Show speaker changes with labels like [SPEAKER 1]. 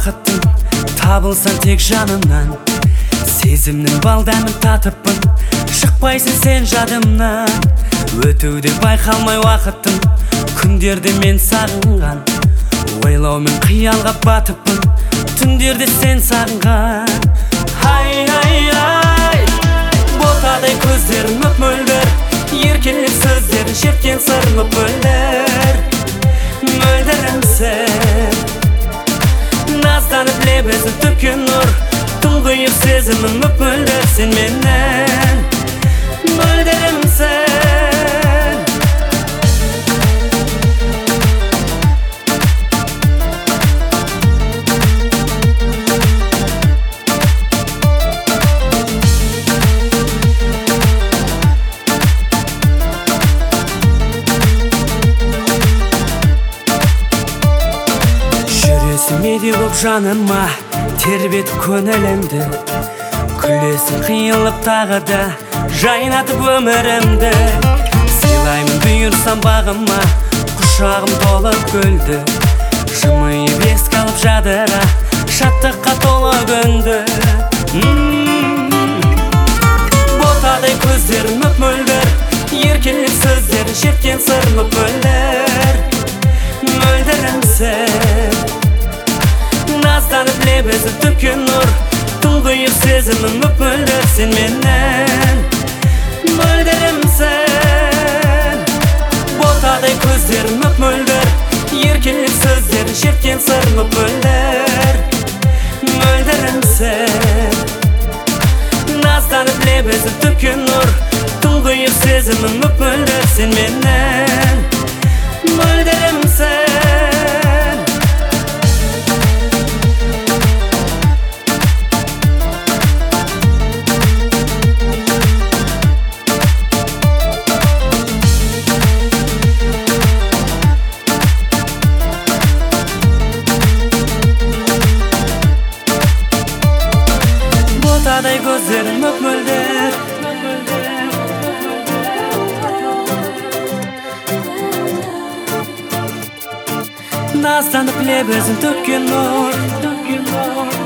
[SPEAKER 1] бақыттың, табылсан тек жанымнан. Сезімнің балдамын татыппын, шықпайсың сен жадымнан. Өтуде байқалмай уақыттың, күндерде мен сағынған. Ойлаумен қиялға батыппын, түндерде сен сағынған. Ай, ай, ай, ботадай көздерің мөп-мөлдір, еркелік сөздерің шерткен сыр мөп-мөлдір. Мөлдірімсің, назданып лебізін төккен нұр, тұңғиық сезімің мөп-мөлдір сен менен. Мөлдірімсің. Меде боп жаныма тербетіп көңілімді, күлесің қиылып тағы да жайнатып өмірімді. Сыйлаймын бұйырсам бағыма, құшағым толы гүлді, жымиып еске алып жадыра шаттыққа толы күнді. Ботадай көздерің мөп-мөлдір, еркелік сөздерің шерткен сыр мөп-мөлдір. Мөлдірімсің, назданып лебізін төккен нұр, тұңғиық сезімің мөп-мөлдір сен менен. Мөлдірімсің, ботадай көздерің мөп-мөлдір, еркелік сөздерің шерткен сыр мөп-мөлдір. Мөлдірімсің, назданып лебізін төккен нұр, тұңғиық сезімің мөп-мөлдір сен менен. Мөлдірімсің. Ботадай көздерің мөп-мөлдір, назданып лебізін төккен нұр.